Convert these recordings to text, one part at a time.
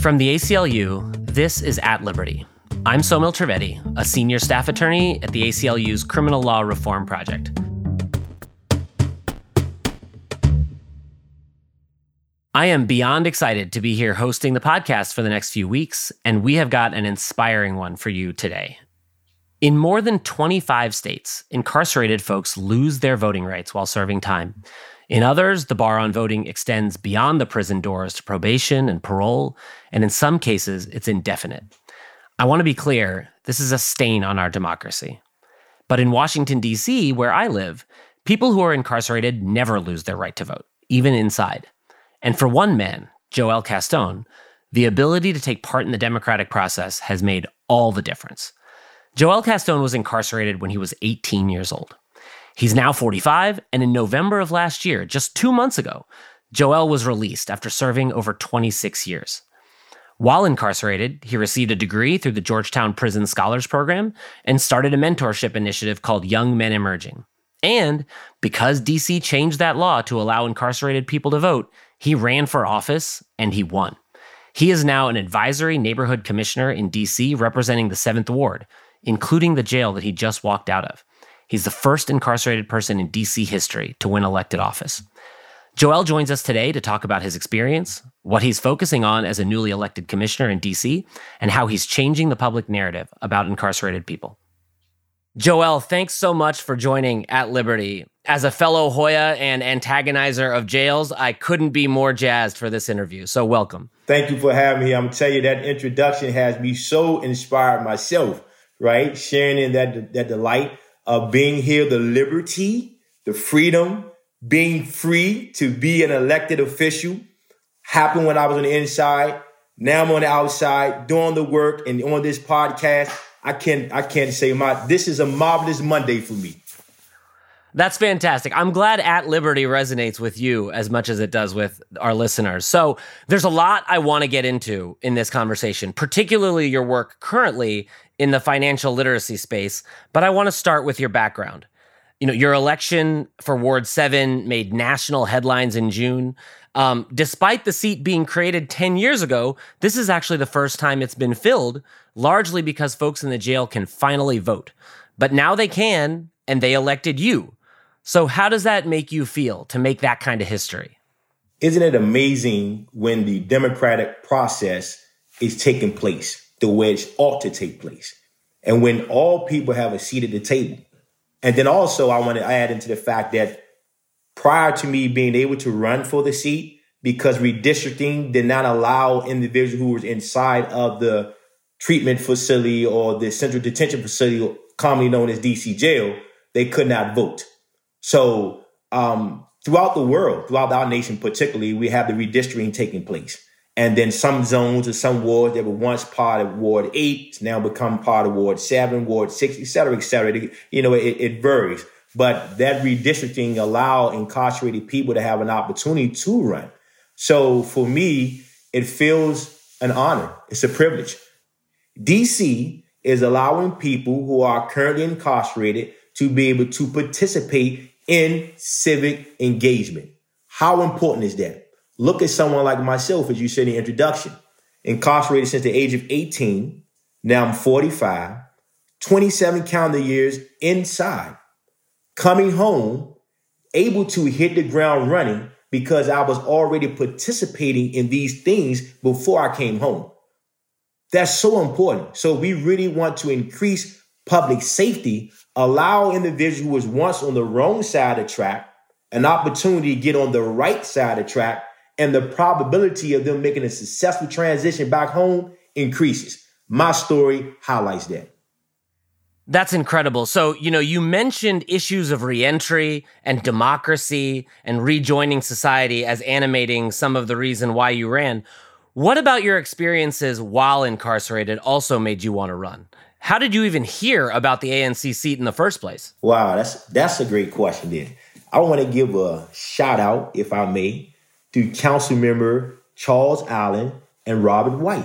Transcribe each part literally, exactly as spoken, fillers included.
From the A C L U, this is At Liberty. I'm Somil Trivedi, a senior staff attorney at the A C L U's Criminal Law Reform Project. I am beyond excited to be here hosting the podcast for the next few weeks, and we have got an inspiring one for you today. In more than twenty-five states, incarcerated folks lose their voting rights while serving time. In others, the bar on voting extends beyond the prison doors to probation and parole, and in some cases, it's indefinite. I want to be clear, this is a stain on our democracy. But in Washington, D C, where I live, people who are incarcerated never lose their right to vote, even inside. And for one man, Joel Castone, the ability to take part in the democratic process has made all the difference. Joel Castone was incarcerated when he was eighteen years old. He's now forty-five, and in November of last year, just two months ago, Joel was released after serving over twenty-six years. While incarcerated, he received a degree through the Georgetown Prison Scholars Program and started a mentorship initiative called Young Men Emerging. And because D C changed that law to allow incarcerated people to vote, he ran for office and he won. He is now an advisory neighborhood commissioner in D C representing the seventh Ward, including the jail that he just walked out of. He's the first incarcerated person in D C history to win elected office. Joel joins us today to talk about his experience, what he's focusing on as a newly elected commissioner in D C, and how he's changing the public narrative about incarcerated people. Joel, thanks so much for joining At Liberty. As a fellow Hoya and antagonizer of jails, I couldn't be more jazzed for this interview, so welcome. Thank you for having me. I'm going to tell you that introduction has me so inspired myself, right? Sharing in that, that delight of being here, the liberty, the freedom, being free to be an elected official happened when I was on the inside. Now I'm on the outside doing the work, and on this podcast, I can't, I can't say my, this is a marvelous Monday for me. That's fantastic. I'm glad At Liberty resonates with you as much as it does with our listeners. So there's a lot I want to get into in this conversation, particularly your work currently in the financial literacy space. But I want to start with your background. You know, your election for Ward seven made national headlines in June. Um, despite the seat being created ten years ago, this is actually the first time it's been filled, largely because folks in the jail can finally vote. But now they can, and they elected you. So how does that make you feel to make that kind of history? Isn't it amazing when the democratic process is taking place the way it ought to take place, and when all people have a seat at the table? And then also I want to add into the fact that prior to me being able to run for the seat, because redistricting did not allow individuals who were inside of the treatment facility or the central detention facility, commonly known as D C jail, they could not vote. So um, throughout the world, throughout our nation particularly, we have the redistricting taking place. And then some zones or some wards that were once part of Ward eight now become part of Ward seven, Ward six, et cetera, et cetera. You know, it, it varies. But that redistricting allow incarcerated people to have an opportunity to run. So for me, it feels an honor. It's a privilege. D C is allowing people who are currently incarcerated to be able to participate in civic engagement. How important is that? Look at someone like myself, as you said in the introduction, incarcerated since the age of eighteen. Now I'm forty-five, twenty-seven calendar years inside, coming home, able to hit the ground running because I was already participating in these things before I came home. That's so important. So we really want to increase public safety, allow individuals who was once on the wrong side of the track an opportunity to get on the right side of the track, and the probability of them making a successful transition back home increases. My story highlights that. That's incredible. So, you know, you mentioned issues of reentry and democracy and rejoining society as animating some of the reason why you ran. What about your experiences while incarcerated also made you want to run? How did you even hear about the A N C seat in the first place? Wow, that's that's a great question, then. I want to give a shout out, if I may, to Council Member Charles Allen and Robert White.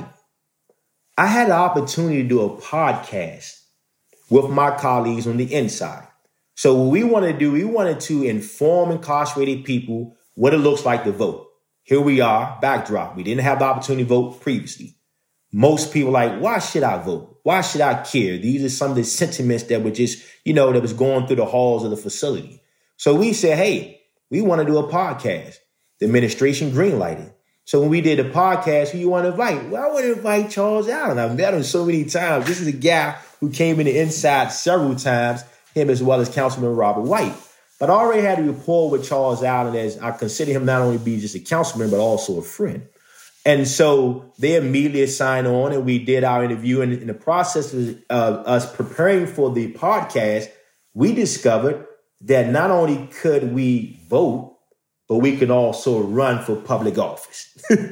I had the opportunity to do a podcast with my colleagues on the inside. So what we want to do, we wanted to inform incarcerated people what it looks like to vote. here we are, backdrop. We didn't have the opportunity to vote previously. Most people like, why should I vote? Why should I care? These are some of the sentiments that were just, you know, that was going through the halls of the facility. So we said, hey, we want to do a podcast. The administration greenlighted. So when we did a podcast, who you want to invite? Well, I want to invite Charles Allen. I've met him so many times. This is a guy who came in the inside several times, him as well as Councilman Robert White. But I already had a rapport with Charles Allen, as I consider him not only be just a councilman, but also a friend. And so they immediately signed on and we did our interview. And in the process of us preparing for the podcast, we discovered that not only could we vote, but we can also run for public office.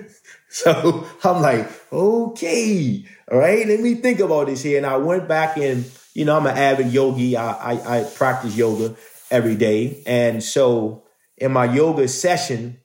So I'm like, okay, all right, let me think about this here. And I went back and, you know, I'm an avid yogi. I, I, I practice yoga every day. And so in my yoga session,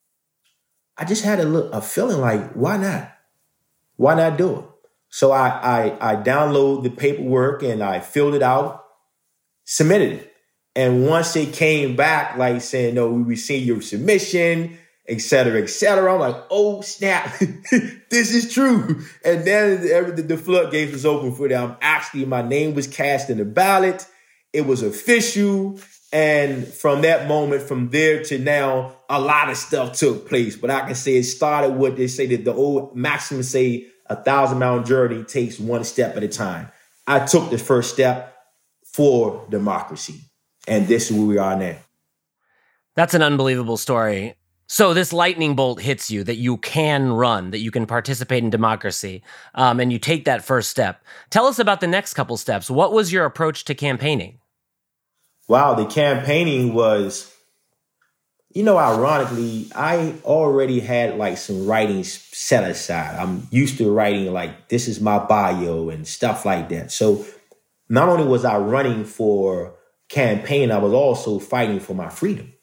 I just had a, look, a feeling like, why not? Why not do it? So I, I, I downloaded the paperwork and I filled it out, submitted it. And once it came back, like saying, no, we received your submission, et cetera, et cetera, I'm like, oh, snap, this is true. And then the, the floodgates was open for them. Actually, my name was cast in the ballot. It was official. And from that moment, from there to now, a lot of stuff took place. But I can say it started with, they say that the old maxim say a thousand mile journey takes one step at a time. I took the first step for democracy. And this is where we are now. That's an unbelievable story. So this lightning bolt hits you that you can run, that you can participate in democracy, um, and you take that first step. Tell us about the next couple steps. What was your approach to campaigning? Wow, the campaigning was, you know, ironically, I already had like some writings set aside. I'm used to writing like, this is my bio and stuff like that. So not only was I running for campaign, I was also fighting for my freedom.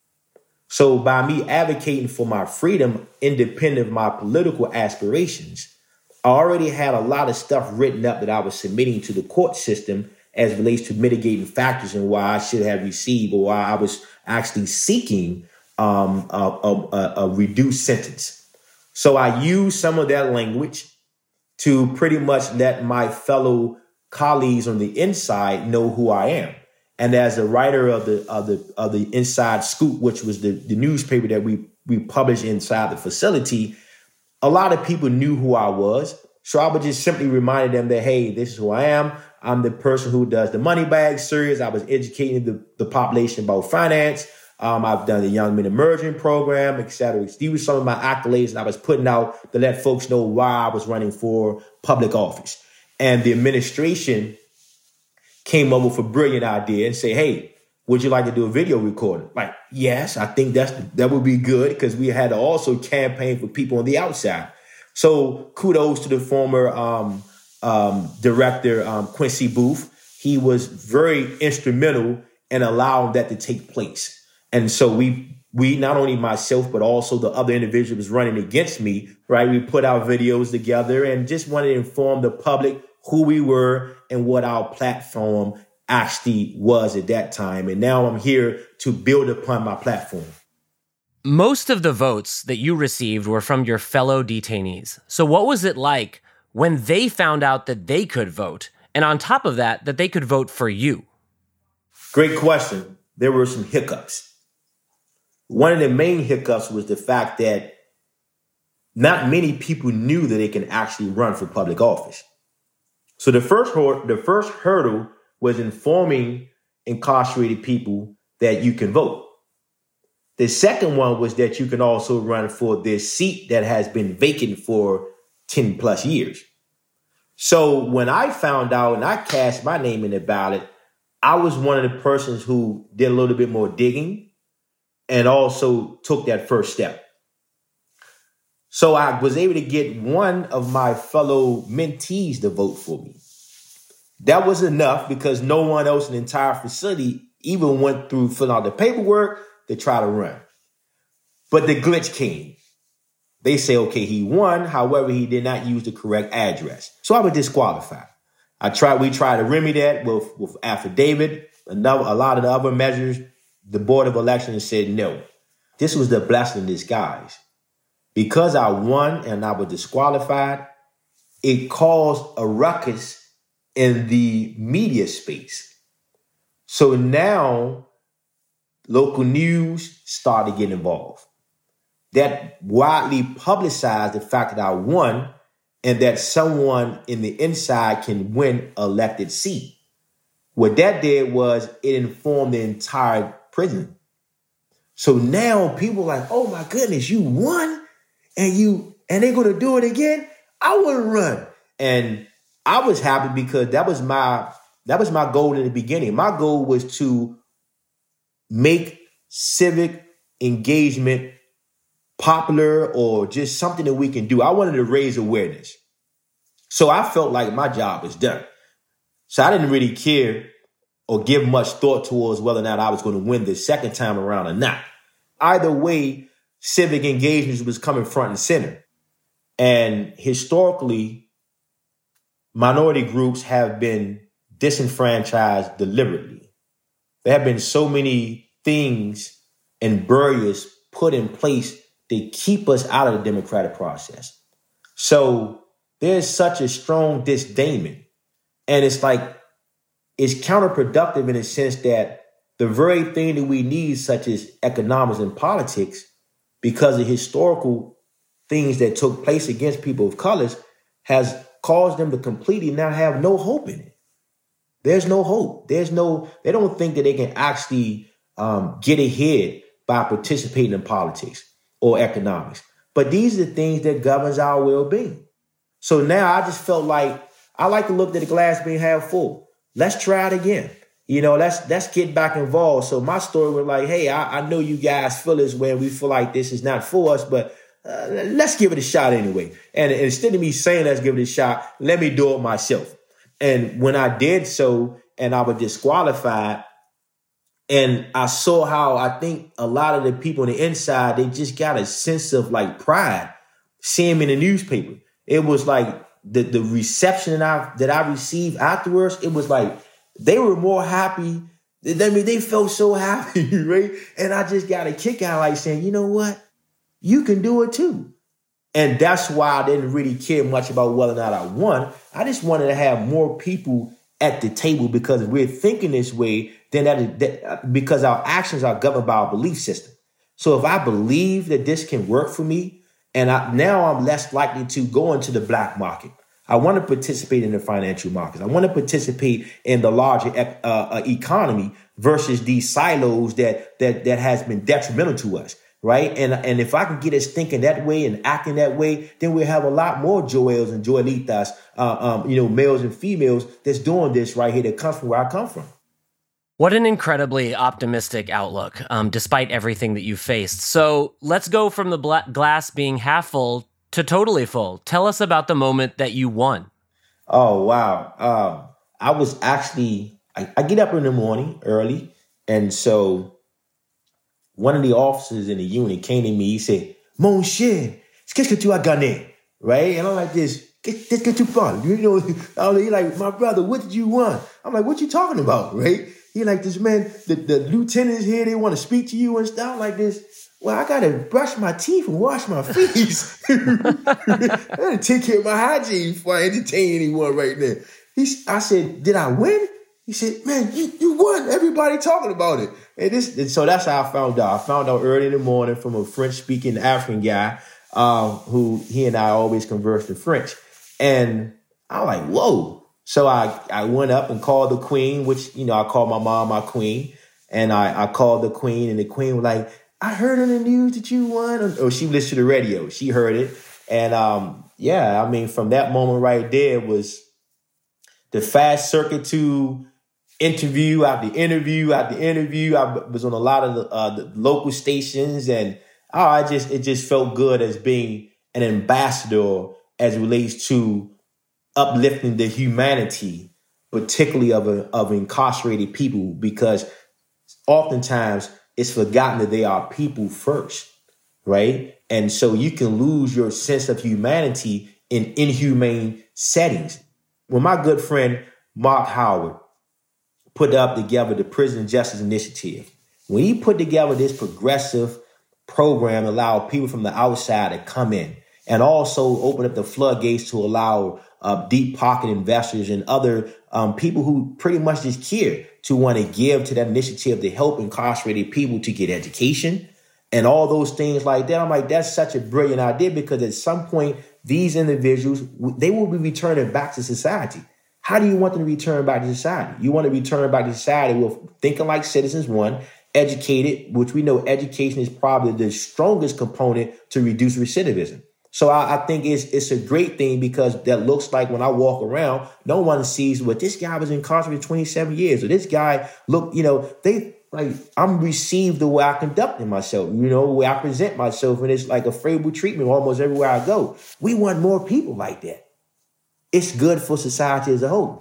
So by me advocating for my freedom, independent of my political aspirations, I already had a lot of stuff written up that I was submitting to the court system as relates to mitigating factors and why I should have received or why I was actually seeking um, a, a, a reduced sentence. So I used some of that language to pretty much let my fellow colleagues on the inside know who I am. And as a writer of the of the of the Inside Scoop, which was the, the newspaper that we we published inside the facility, a lot of people knew who I was. So I would just simply remind them that, hey, this is who I am. I'm the person who does the money bag series. I was educating the, the population about finance. Um, I've done the Young Men Emerging program, et cetera. These were some of my accolades that I was putting out to let folks know why I was running for public office. And the administration came up with a brilliant idea and say, hey, would you like to do a video recording? Like, yes, I think that's that would be good because we had to also campaign for people on the outside. So kudos to the former um, um, director, um, Quincy Booth. He was very instrumental in allowing that to take place. And so we, we not only myself, but also the other individuals running against me, right? We put our videos together and just wanted to inform the public who we were and what our platform actually was at that time. And now I'm here to build upon my platform. Most of the votes that you received were from your fellow detainees. So what was it like when they found out that they could vote? And on top of that, that they could vote for you? Great question. There were some hiccups. One of the main hiccups was the fact that not many people knew that they can actually run for public office. So the first the first hurdle was informing incarcerated people that you can vote. The second one was that you can also run for this seat that has been vacant for ten plus years. So when I found out and I cast my name in the ballot, I was one of the persons who did a little bit more digging and also took that first step. So I was able to get one of my fellow mentees to vote for me. That was enough because no one else in the entire facility even went through filling out the paperwork to try to run. But the glitch came. They say, okay, he won. However, he did not use the correct address. So I was disqualified. I tried, we tried to remedy that with, with affidavit, another, a lot of the other measures. The Board of Elections said no. This was the blessing in disguise. because I won and I was disqualified, it caused a ruckus in the media space. So now local news started getting involved. That widely publicized the fact that I won and that someone in the inside can win elected seat. What that did was it informed the entire prison. So now people are like, oh my goodness, you won and you and they're gonna do it again? I wanna run. And I was happy because that was my that was my goal in the beginning. My goal was to make civic engagement popular or just something that we can do. I wanted to raise awareness. So I felt like my job was done. So I didn't really care or give much thought towards whether or not I was going to win the second time around or not. Either way, civic engagement was coming front and center. And historically, minority groups have been disenfranchised deliberately. There have been so many things and barriers put in place to keep us out of the democratic process. So there's such a strong disdain. And it's like, it's counterproductive in the sense that the very thing that we need, such as economics and politics, because of historical things that took place against people of colors, has caused them to completely now have no hope in it. There's no hope. There's no, they don't think that they can actually um, get ahead by participating in politics or economics. But these are the things that governs our well-being. So now I just felt like, I like to look at the glass being half full. Let's try it again. You know, let's let's get back involved. So my story was like, hey, I, I know you guys feel this way. We feel like this is not for us, but uh, let's give it a shot anyway. And, and instead of me saying let's give it a shot, let me do it myself. And when I did so and I was disqualified, and I saw how I think a lot of the people on the inside, they just got a sense of like pride seeing me in the newspaper. It was like the, the reception that I, that I received afterwards, it was like they were more happy. I mean, they felt so happy, right? And I just got a kick out like saying, you know what? You can do it too. And that's why I didn't really care much about whether or not I won. I just wanted to have more people at the table because we're thinking this way, then that, is, that because our actions are governed by our belief system. So if I believe that this can work for me, and I, now I'm less likely to go into the black market. I want to participate in the financial markets. I want to participate in the larger uh, uh, economy versus these silos that that that has been detrimental to us, right? And and if I can get us thinking that way and acting that way, then we'll have a lot more Joels and Joelitas, uh, um, you know, males and females that's doing this right here that comes from where I come from. What an incredibly optimistic outlook, um, despite everything that you faced. So let's go from the bla- glass being half full to totally full. Tell us about the moment that you won. Oh, wow. Um, I was actually, I, I get up in the morning early. And so one of the officers in the unit came to me. He said, Mon cher, qu'est-ce que tu as gagné? Right? And I'm like this. Qu'est-ce que tu parles? You know, he's like, my brother, what did you want? I'm like, what you talking about? Right? He like, this man, the, the lieutenants here, they want to speak to you and stuff like this. Well, I got to brush my teeth and wash my face. I got to take care of my hygiene before I entertain anyone right now. He, I said, did I win? He said, man, you, you won. Everybody talking about it. And this, and so that's how I found out. I found out early in the morning from a French-speaking African guy uh, who he and I always conversed in French. And I'm like, whoa. So I, I went up and called the queen, which, you know, I called my mom my queen. And I, I called the queen, and the queen was like, I heard on the news that you won. Or she listened to the radio. She heard it. And um, yeah, I mean, from that moment right there was the fast circuit to interview after interview after interview. I was on a lot of the, uh, the local stations, and oh, I just it just felt good as being an ambassador as it relates to uplifting the humanity, particularly of a, of incarcerated people, because oftentimes it's forgotten that they are people first, right? And so you can lose your sense of humanity in inhumane settings. When my good friend Mark Howard put up together the Prison Justice Initiative, when he put together this progressive program allow people from the outside to come in, and also open up the floodgates to allow uh, deep pocket investors and other um, people who pretty much just care to want to give to that initiative to help incarcerated people to get education and all those things like that. I'm like, that's such a brilliant idea, because at some point, these individuals, they will be returning back to society. How do you want them to return back to society? You want to return back to society with thinking like citizens, one, educated, which we know education is probably the strongest component to reduce recidivism. So I, I think it's it's a great thing, because that looks like when I walk around, no one sees, well, this guy was incarcerated twenty-seven years, or this guy, look, you know, they like, I'm received the way I conduct myself, you know, the way I present myself, and it's like a favorable treatment almost everywhere I go. We want more people like that. It's good for society as a whole.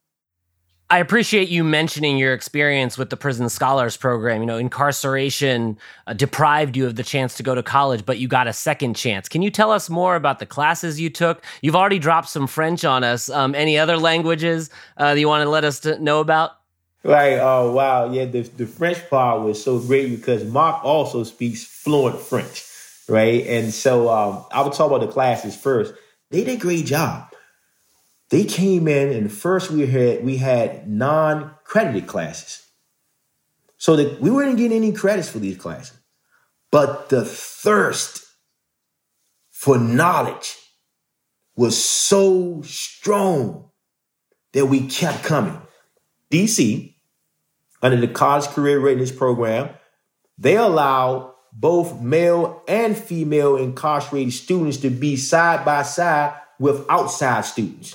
I appreciate you mentioning your experience with the Prison Scholars Program. You know, incarceration uh, deprived you of the chance to go to college, but you got a second chance. Can you tell us more about the classes you took? You've already dropped some French on us. Um, any other languages uh, that you want to let us to know about? Right. Oh, wow. Yeah, the, the French part was so great, because Mark also speaks fluent French, right? And so um, I would talk about the classes first. They did a great job. They came in, and first we had we had non-credited classes. So that we weren't getting any credits for these classes. But the thirst for knowledge was so strong that we kept coming. D C, under the College Career Readiness Program, they allow both male and female incarcerated students to be side by side with outside students.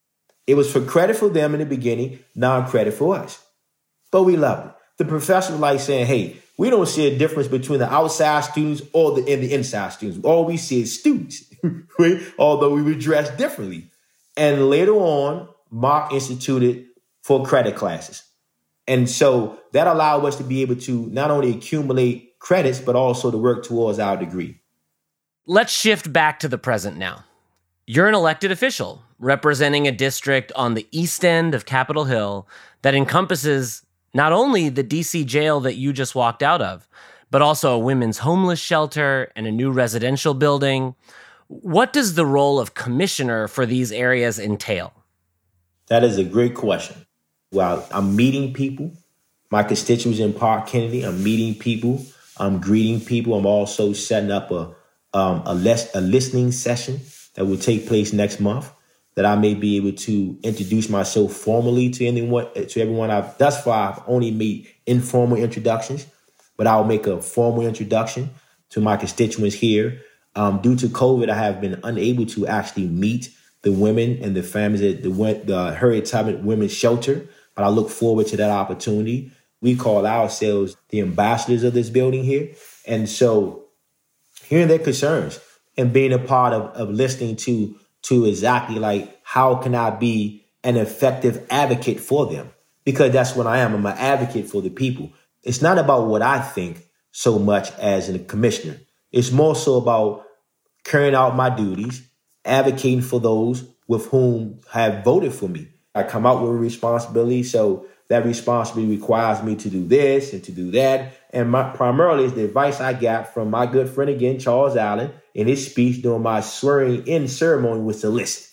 It was for credit for them in the beginning, non-credit for us. But we loved it. The professor was like saying, hey, we don't see a difference between the outside students or the, and the inside students. All we see is students, right? Although we were dressed differently. And later on, Mark instituted for credit classes. And so that allowed us to be able to not only accumulate credits, but also to work towards our degree. Let's shift back to the present now. You're an elected official representing a district on the east end of Capitol Hill that encompasses not only the D C jail that you just walked out of, but also a women's homeless shelter and a new residential building. What does the role of commissioner for these areas entail? That is a great question. Well, I'm meeting people, my constituents in Park Kennedy. I'm meeting people. I'm greeting people. I'm also setting up a um, a, les- a listening session that will take place next month, that I may be able to introduce myself formally to anyone, to everyone. I've thus far I've only made informal introductions, but I'll make a formal introduction to my constituents here. Um, due to COVID, I have been unable to actually meet the women and the families at the, the Harriet Tubman Women's Shelter, but I look forward to that opportunity. We call ourselves the ambassadors of this building here. And so hearing their concerns and being a part of, of listening to, to exactly like, how can I be an effective advocate for them? Because that's what I am. I'm an advocate for the people. It's not about what I think so much as a commissioner. It's more so about carrying out my duties, advocating for those with whom have voted for me. I come out with a responsibility, so that responsibility requires me to do this and to do that. And my, primarily is the advice I got from my good friend again, Charles Allen, in his speech during my swearing-in ceremony was to listen.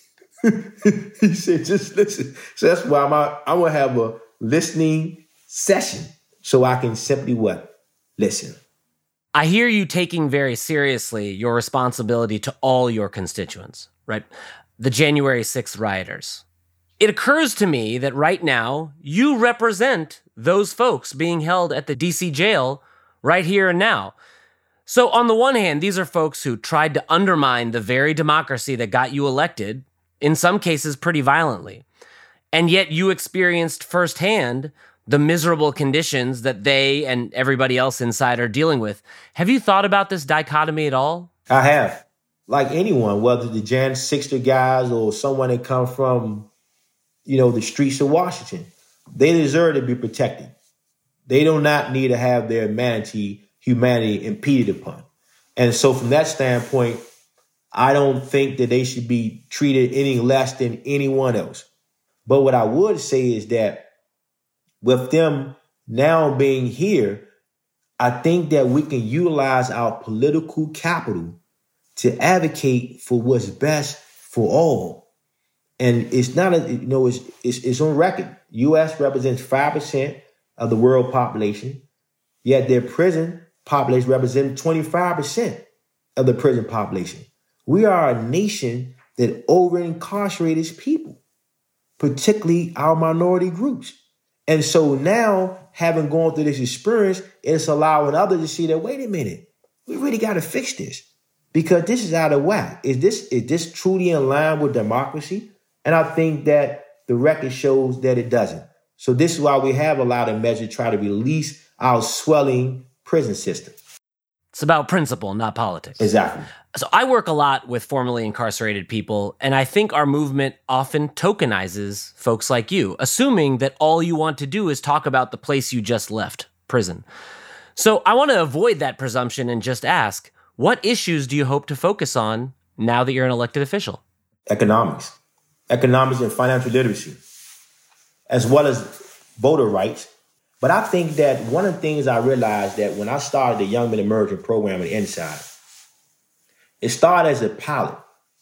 He said, just listen. So that's why I'm out, I want to have a listening session so I can simply what? Listen. I hear you taking very seriously your responsibility to all your constituents, right? The January sixth rioters. It occurs to me that right now you represent those folks being held at the D C jail right here and now. So on the one hand, these are folks who tried to undermine the very democracy that got you elected, in some cases pretty violently. And yet you experienced firsthand the miserable conditions that they and everybody else inside are dealing with. Have you thought about this dichotomy at all? I have. Like anyone, whether the Jan Sixter guys or someone that come from, you know, the streets of Washington, they deserve to be protected. They do not need to have their humanity, humanity impeded upon. And so from that standpoint, I don't think that they should be treated any less than anyone else. But what I would say is that with them now being here, I think that we can utilize our political capital to advocate for what's best for all. And it's not, a, you know, it's, it's, it's on record. U S represents five percent of the world population, yet their prison population represents twenty-five percent of the prison population. We are a nation that over-incarcerates people, particularly our minority groups. And so now, having gone through this experience, it's allowing others to see that, wait a minute, we really got to fix this because this is out of whack. Is this, is this truly in line with democracy? And I think that the record shows that it doesn't. So this is why we have a lot of measures to try to release our swelling prison system. It's about principle, not politics. Exactly. So I work a lot with formerly incarcerated people, and I think our movement often tokenizes folks like you, assuming that all you want to do is talk about the place you just left, prison. So I want to avoid that presumption and just ask, what issues do you hope to focus on now that you're an elected official? Economics. Economics and financial literacy, as well as voter rights. But I think that one of the things I realized that when I started the Young Men Emerging program at Inside, it started as a pilot.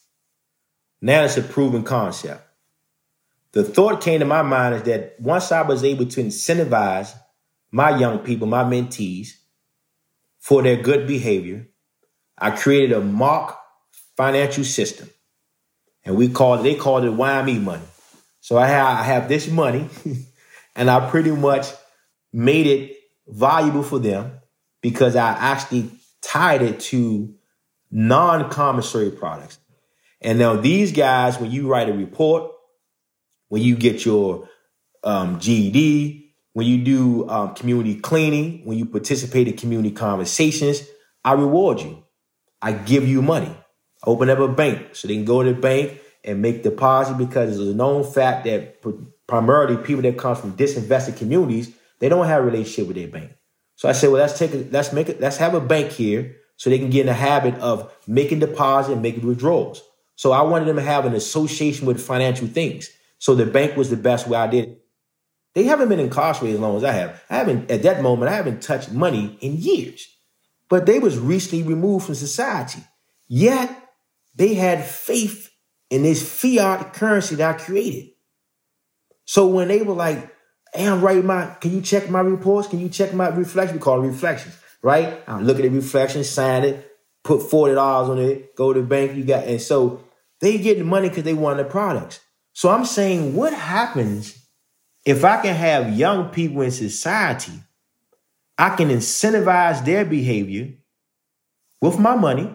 Now it's a proven concept. The thought came to my mind is that once I was able to incentivize my young people, my mentees, for their good behavior, I created a mock financial system. And we called it, they called it Y M E money. So I have, I have this money and I pretty much made it valuable for them because I actually tied it to non-commissary products. And now these guys, when you write a report, when you get your um, G E D, when you do um, community cleaning, when you participate in community conversations, I reward you. I give you money. I open up a bank so they can go to the bank and make deposit because it's a known fact that primarily people that come from disinvested communities, they don't have a relationship with their bank. So I said, well, let's take it, let's make it, let's have a bank here so they can get in the habit of making deposits and making withdrawals. So I wanted them to have an association with financial things. So the bank was the best way I did it. They haven't been incarcerated as long as I have. I haven't, at that moment, I haven't touched money in years. But they was recently removed from society. Yet they had faith in this fiat currency that I created. So when they were like, hey, I'm writing my, can you check my reports? Can you check my reflections? We call it reflections, right? I look at the reflections, sign it, put forty dollars on it, go to the bank, you got, and so they get the money because they want the products. So I'm saying, what happens if I can have young people in society, I can incentivize their behavior with my money.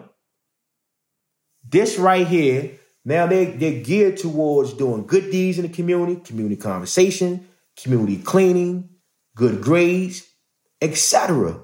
This right here, now they, they're geared towards doing good deeds in the community, community conversation, community cleaning, good grades, et cetera.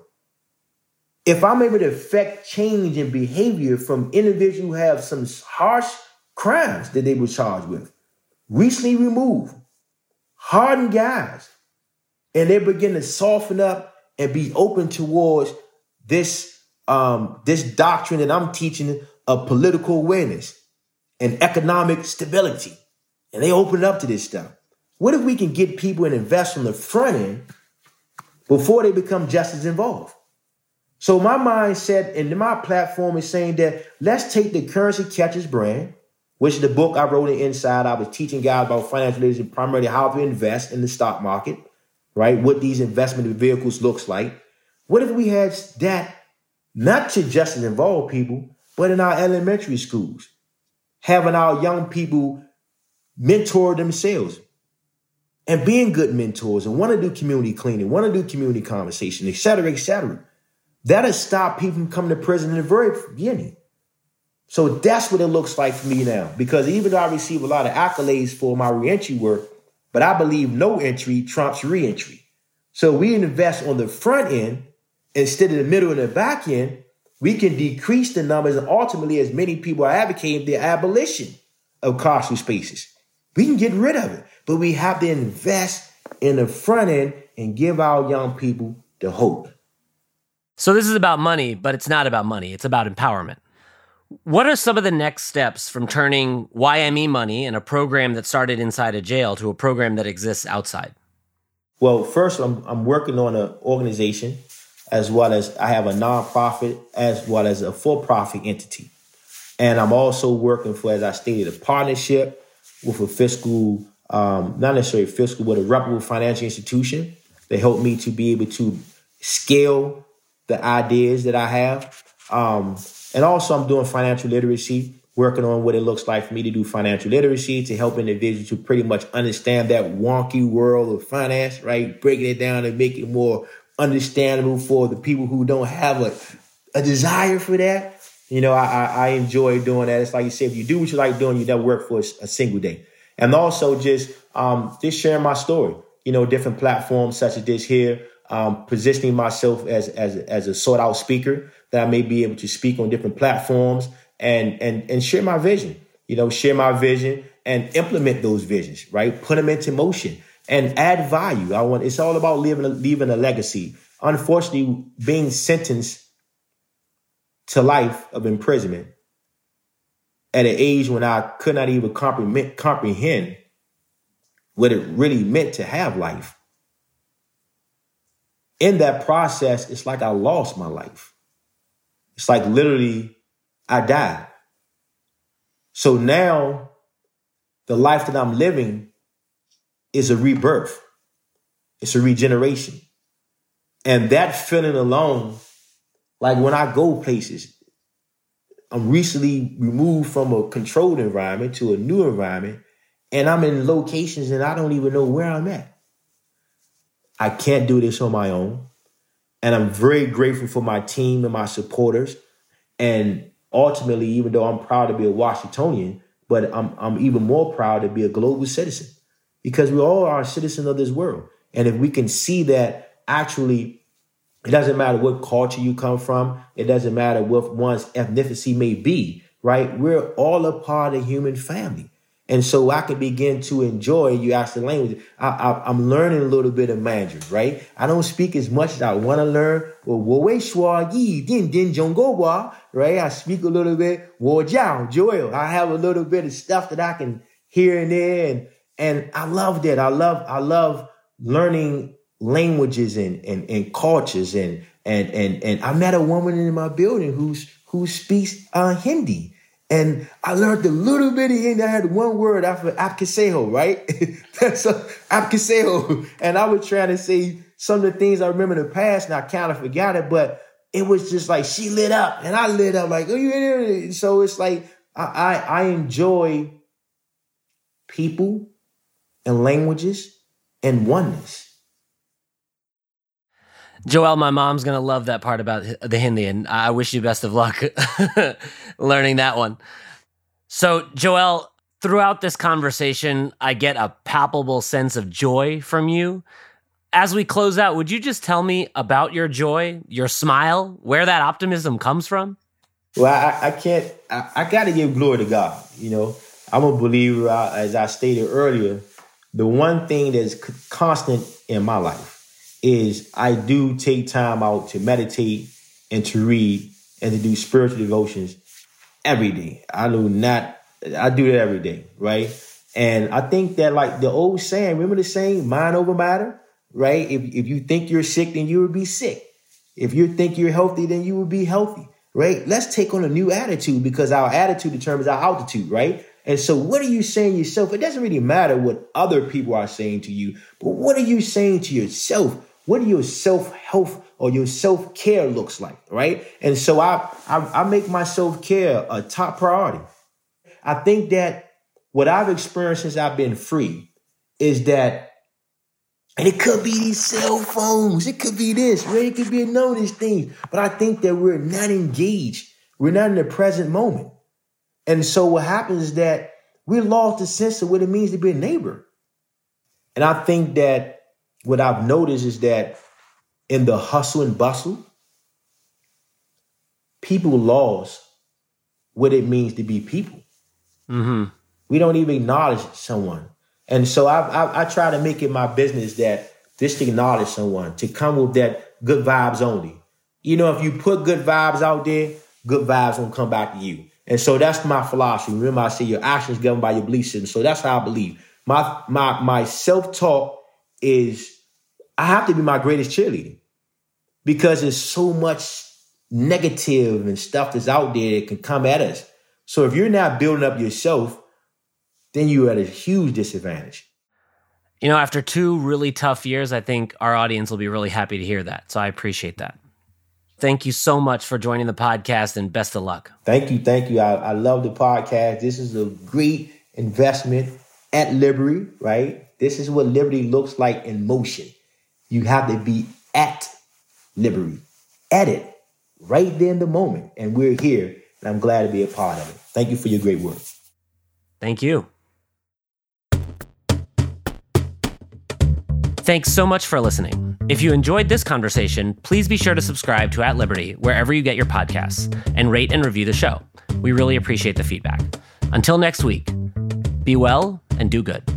If I'm able to affect change in behavior from individuals who have some harsh crimes that they were charged with, recently removed, hardened guys, and they begin to soften up and be open towards this, um, this doctrine that I'm teaching of political awareness and economic stability, and they open up to this stuff. What if we can get people and invest from the front end before they become just as involved? So my mindset and my platform is saying that let's take the Currency Catchers brand, which is the book I wrote inside. I was teaching guys about financial literacy, primarily how to invest in the stock market, right? What these investment vehicles looks like. What if we had that not to just as involve people, but in our elementary schools, having our young people mentor themselves and being good mentors and want to do community cleaning, want to do community conversation, et cetera, et cetera. That'll stop people from coming to prison in the very beginning. So that's what it looks like for me now, because even though I receive a lot of accolades for my reentry work, but I believe no entry trumps reentry. So we invest on the front end instead of the middle and the back end, we can decrease the numbers, and ultimately, as many people are advocating the abolition of carceral spaces. We can get rid of it, but we have to invest in the front end and give our young people the hope. So this is about money, but it's not about money. It's about empowerment. What are some of the next steps from turning Y M E money and a program that started inside a jail to a program that exists outside? Well, first, I'm, I'm working on an organization as well as I have a nonprofit, as well as a for-profit entity. And I'm also working for, as I stated, a partnership with a fiscal, um, not necessarily fiscal, but a reputable financial institution that helped me to be able to scale the ideas that I have. Um, and also I'm doing financial literacy, working on what it looks like for me to do financial literacy to help individuals to pretty much understand that wonky world of finance, right? Breaking it down and make it more understandable for the people who don't have a, a desire for that. You know, I, I, I enjoy doing that. It's like you said, if you do what you like doing, you never work for a, a single day. And also just, um, just sharing my story, you know, different platforms such as this here, um, positioning myself as, as, as a sought out speaker that I may be able to speak on different platforms and, and, and share my vision, you know, share my vision and implement those visions, right? Put them into motion and add value. I want, it's all about leaving, leaving a legacy. Unfortunately, being sentenced to life of imprisonment at an age when I could not even comprehend, comprehend what it really meant to have life. In that process, it's like I lost my life. It's like literally I died. So now the life that I'm living is a rebirth. It's a regeneration. And that feeling alone, like when I go places, I'm recently removed from a controlled environment to a new environment, and I'm in locations and I don't even know where I'm at. I can't do this on my own. And I'm very grateful for my team and my supporters. And ultimately, even though I'm proud to be a Washingtonian, but I'm, I'm even more proud to be a global citizen because we all are a citizen of this world. And if we can see that actually, it doesn't matter what culture you come from. It doesn't matter what one's ethnicity may be, right? We're all a part of the human family. And so I can begin to enjoy, you ask the language, I, I, I'm learning a little bit of Mandarin, right? I don't speak as much as I want to learn. Well, right? I speak a little bit, Joel. I have a little bit of stuff that I can hear and there. And, and I love that. I love, I love learning languages and, and, and cultures. And, and, and, and I met a woman in my building who's, who speaks uh, Hindi. And I learned a little bit of Hindi. I had one word after Apkiseho, right? That's Apkiseho. And I was trying to say some of the things I remember in the past, and I kind of forgot it, but it was just like she lit up and I lit up like, oh, you in there? So it's like I, I, I enjoy people and languages and oneness. Joel, my mom's going to love that part about the Hindi, and I wish you best of luck learning that one. So, Joel, throughout this conversation, I get a palpable sense of joy from you. As we close out, would you just tell me about your joy, your smile, where that optimism comes from? Well, I, I can't, I, I got to give glory to God. You know, I'm a believer, as I stated earlier, the one thing that's constant in my life is I do take time out to meditate and to read and to do spiritual devotions every day. I do not, I do that every day, right? And I think that like the old saying, remember the saying, mind over matter, right? If, if you think you're sick, then you will be sick. If you think you're healthy, then you will be healthy, right? Let's take on a new attitude because our attitude determines our altitude, right? And so what are you saying yourself? It doesn't really matter what other people are saying to you, but what are you saying to yourself? What your self-health or your self-care looks like, right? And so I, I, I make my self-care a top priority. I think that what I've experienced since I've been free is that, and it could be these cell phones, it could be this, right? It could be a number of these things, but I think that we're not engaged. We're not in the present moment. And so what happens is that we lost the sense of what it means to be a neighbor. And I think that what I've noticed is that in the hustle and bustle, people lost what it means to be people. Mm-hmm. We don't even acknowledge someone. And so I, I, I try to make it my business that just to acknowledge someone, to come with that good vibes only. You know, if you put good vibes out there, good vibes won't come back to you. And so that's my philosophy. Remember, I say your actions governed by your belief system. So that's how I believe. My, my, my self-talk is I have to be my greatest cheerleader. because there's so much negative and stuff that's out there that can come at us. So if you're not building up yourself, then you're at a huge disadvantage. You know, after two really tough years, I think our audience will be really happy to hear that. So I appreciate that. Thank you so much for joining the podcast, and best of luck. Thank you. Thank you. I, I love the podcast. This is a great investment at Liberty, right? This is what Liberty looks like in motion. You have to be at Liberty, at it, right there in the moment. And we're here, and I'm glad to be a part of it. Thank you for your great work. Thank you. Thanks so much for listening. If you enjoyed this conversation, please be sure to subscribe to At Liberty wherever you get your podcasts and rate and review the show. We really appreciate the feedback. Until next week, be well and do good.